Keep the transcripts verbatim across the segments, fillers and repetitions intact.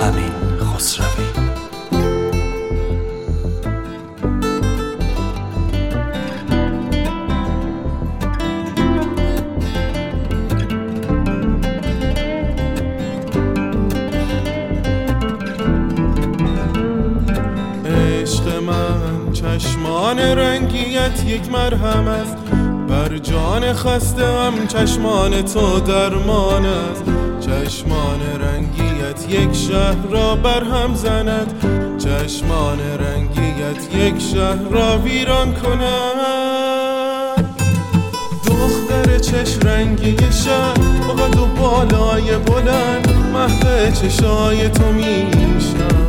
امین خسروی. چشمان رنگیت یک مرهم است بر جان خسته‌ام، چشمان تو درمان است. چشمان رنگیت یک شهر را برهم زند، چشمان رنگیت یک شهر را ویران کند. دختر چشم رنگی شهر با قد و بالای بلند، محو چشای تو میشم.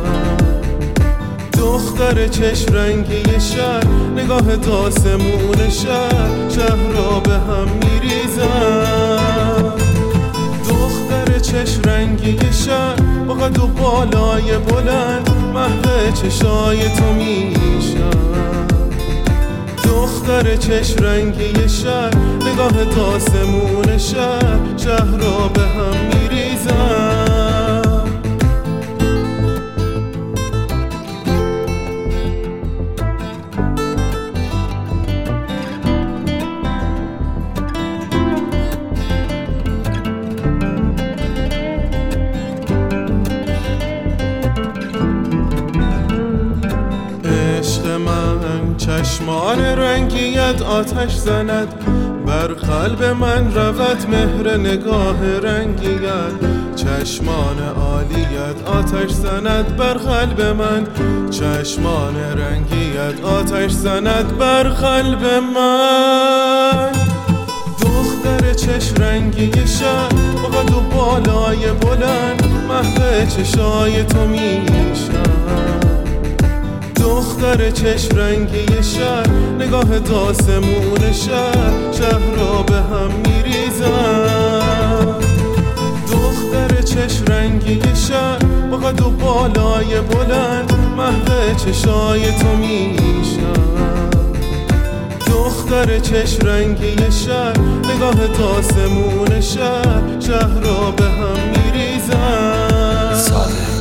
دختر چشم رنگی شهر، نگاه داسمون شهر، شهر را به هم میریزم. دختر چشم رنگی شهر با قد و بالای بلند، محو چشای تو میشم. دختر چشم رنگی شهر، نگاه داسمون شهر، شهر را به هم میریزم. چشمان رنگیت آتش زند بر قلب من، رود مهر نگاه رنگیت. چشمان عالیت آتش زند بر قلب من، چشمان رنگیت آتش زند بر قلب من. دختر چشم رنگی شهر با قد و بالای بلند، محو چشای تو میشم. دختر چشم رنگی شهر، نگاه داسمون شهر، شهر را به هم میریزم. دختر چشم رنگی شهر با قد و بالای بلند، محو چشای تو میشم. دختر چشم رنگی شهر، نگاه داسمون شهر، شهر را به هم میریزم.